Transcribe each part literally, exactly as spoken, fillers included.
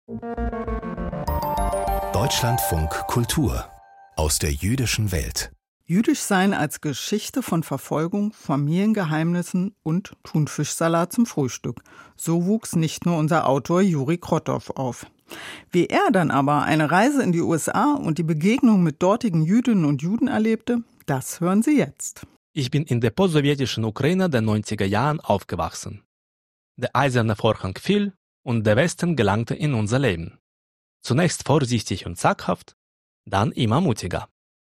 Deutschlandfunk Kultur aus der jüdischen Welt. Jüdisch sein als Geschichte von Verfolgung, Familiengeheimnissen und Thunfischsalat zum Frühstück. So wuchs nicht nur unser Autor Juri Krottow auf. Wie er dann aber eine Reise in die U S A und die Begegnung mit dortigen Jüdinnen und Juden erlebte, das hören Sie jetzt. Ich bin in der postsowjetischen Ukraine der neunziger Jahren aufgewachsen. Der eiserne Vorhang fiel und der Westen gelangte in unser Leben. Zunächst vorsichtig und zaghaft, dann immer mutiger.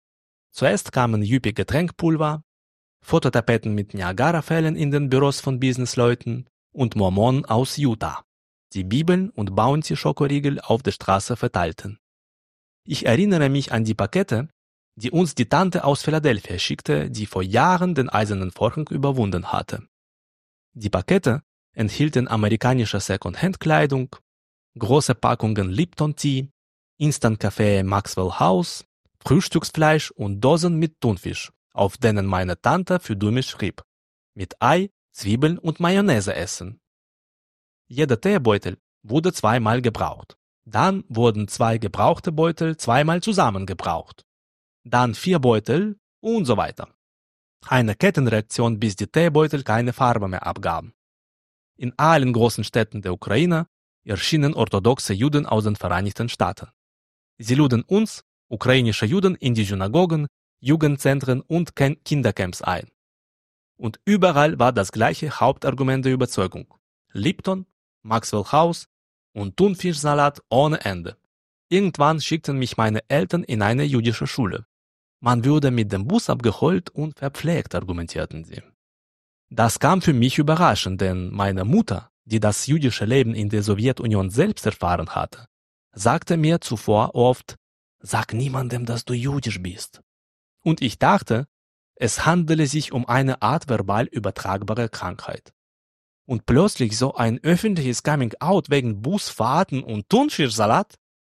Zuerst kamen üppige Getränkpulver, Fototapeten mit Niagara-Fällen in den Büros von Businessleuten und Mormonen aus Utah, die Bibeln und Bounty-Schokoriegel auf der Straße verteilten. Ich erinnere mich an die Pakete, die uns die Tante aus Philadelphia schickte, die vor Jahren den eisernen Vorhang überwunden hatte. Die Pakete enthielten amerikanische Second-Hand-Kleidung, große Packungen Lipton-Tee, Instant-Kaffee Maxwell House, Frühstücksfleisch und Dosen mit Thunfisch, auf denen meine Tante für Dummi schrieb, mit Ei, Zwiebeln und Mayonnaise essen. Jeder Teebeutel wurde zweimal gebraucht. Dann wurden zwei gebrauchte Beutel zweimal zusammen gebraucht. Dann vier Beutel und so weiter. Eine Kettenreaktion, bis die Teebeutel keine Farbe mehr abgaben. In allen großen Städten der Ukraine erschienen orthodoxe Juden aus den Vereinigten Staaten. Sie luden uns, ukrainische Juden, in die Synagogen, Jugendzentren und Kindercamps ein. Und überall war das gleiche Hauptargument der Überzeugung. Lipton, Maxwell House und Thunfischsalat ohne Ende. Irgendwann schickten mich meine Eltern in eine jüdische Schule. Man würde mit dem Bus abgeholt und verpflegt, argumentierten sie. Das kam für mich überraschend, denn meine Mutter, die das jüdische Leben in der Sowjetunion selbst erfahren hatte, sagte mir zuvor oft, sag niemandem, dass du jüdisch bist. Und ich dachte, es handele sich um eine Art verbal übertragbare Krankheit. Und plötzlich so ein öffentliches Coming-out wegen Busfahrten und Thunfischsalat?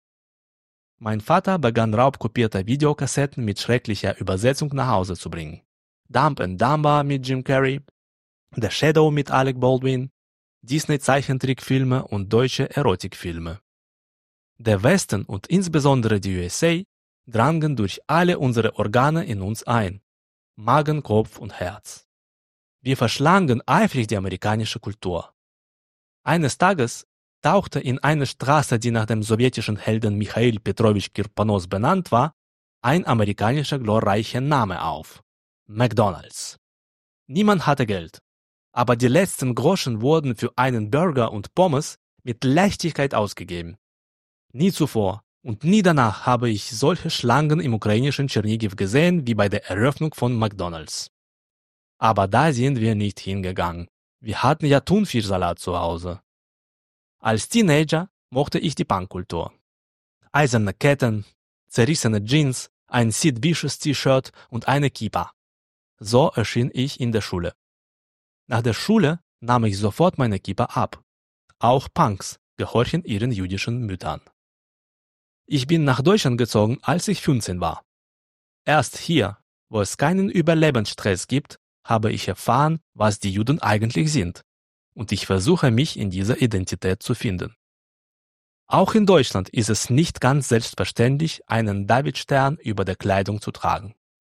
Mein Vater begann raubkopierte Videokassetten mit schrecklicher Übersetzung nach Hause zu bringen. Dump and Dumber mit Jim Carrey, The Shadow mit Alec Baldwin, Disney-Zeichentrickfilme und deutsche Erotikfilme. Der Westen und insbesondere die U S A drangen durch alle unsere Organe in uns ein, Magen, Kopf und Herz. Wir verschlangen eifrig die amerikanische Kultur. Eines Tages tauchte in einer Straße, die nach dem sowjetischen Helden Michail Petrowitsch Kirponos benannt war, ein amerikanischer glorreicher Name auf: McDonald's. Niemand hatte Geld, aber die letzten Groschen wurden für einen Burger und Pommes mit Leichtigkeit ausgegeben. Nie zuvor und nie danach habe ich solche Schlangen im ukrainischen Tschernigiv gesehen wie bei der Eröffnung von McDonald's. Aber da sind wir nicht hingegangen. Wir hatten ja Thunfischsalat zu Hause. Als Teenager mochte ich die Punkkultur. Eiserne Ketten, zerrissene Jeans, ein Sid Vicious T-Shirt und eine Kippa. So erschien ich in der Schule. Nach der Schule nahm ich sofort meine Kippa ab. Auch Punks gehorchen ihren jüdischen Müttern. Ich bin nach Deutschland gezogen, als ich fünfzehn war. Erst hier, wo es keinen Überlebensstress gibt, habe ich erfahren, was die Juden eigentlich sind. Und ich versuche mich in dieser Identität zu finden. Auch in Deutschland ist es nicht ganz selbstverständlich, einen Davidstern über der Kleidung zu tragen.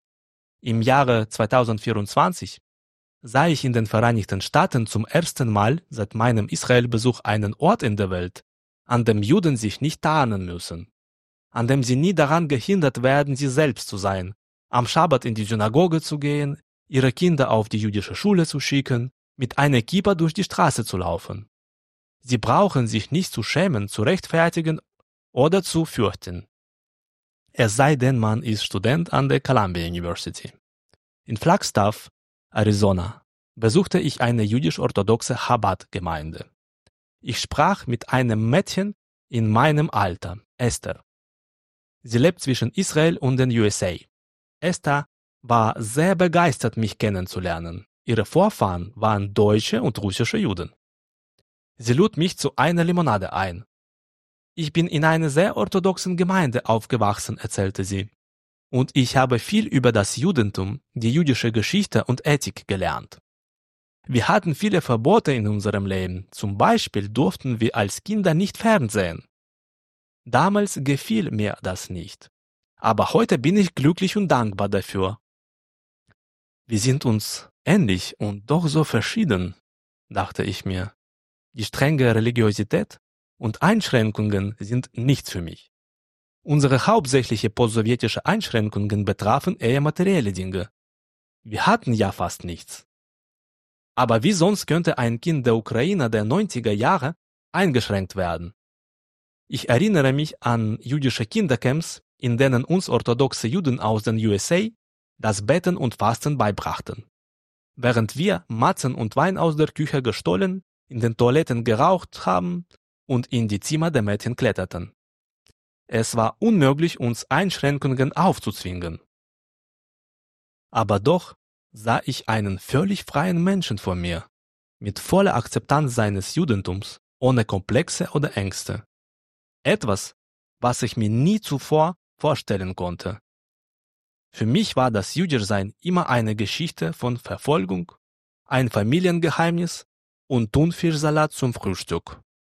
Im Jahre zweitausendvierundzwanzig sah ich in den Vereinigten Staaten zum ersten Mal seit meinem Israel-Besuch einen Ort in der Welt, an dem Juden sich nicht tarnen müssen, an dem sie nie daran gehindert werden, sie selbst zu sein, am Schabbat in die Synagoge zu gehen, ihre Kinder auf die jüdische Schule zu schicken, mit einer Kippa durch die Straße zu laufen. Sie brauchen sich nicht zu schämen, zu rechtfertigen oder zu fürchten. Es sei denn, man ist Student an der Columbia University. In Flagstaff, Arizona, besuchte ich eine jüdisch-orthodoxe Chabad-Gemeinde. Ich sprach mit einem Mädchen in meinem Alter, Esther. Sie lebt zwischen Israel und den U S A. Esther war sehr begeistert, mich kennenzulernen. Ihre Vorfahren waren deutsche und russische Juden. Sie lud mich zu einer Limonade ein. Ich bin in einer sehr orthodoxen Gemeinde aufgewachsen, erzählte sie. Und ich habe viel über das Judentum, die jüdische Geschichte und Ethik gelernt. Wir hatten viele Verbote in unserem Leben. Zum Beispiel durften wir als Kinder nicht fernsehen. Damals gefiel mir das nicht. Aber heute bin ich glücklich und dankbar dafür. Wir sind uns ähnlich und doch so verschieden, dachte ich mir. Die strenge Religiosität und Einschränkungen sind nichts für mich. Unsere hauptsächliche postsowjetische Einschränkungen betrafen eher materielle Dinge. Wir hatten ja fast nichts. Aber wie sonst könnte ein Kind der Ukraine der neunziger Jahre eingeschränkt werden? Ich erinnere mich an jüdische Kindercamps, in denen uns orthodoxe Juden aus den U S A das Beten und Fasten beibrachten. Während wir Matzen und Wein aus der Küche gestohlen, in den Toiletten geraucht haben und in die Zimmer der Mädchen kletterten. Es war unmöglich, uns Einschränkungen aufzuzwingen. Aber doch sah ich einen völlig freien Menschen vor mir, mit voller Akzeptanz seines Judentums, ohne Komplexe oder Ängste. Etwas, was ich mir nie zuvor vorstellen konnte. Für mich war das Jüdischsein immer eine Geschichte von Verfolgung, ein Familiengeheimnis und Thunfischsalat zum Frühstück.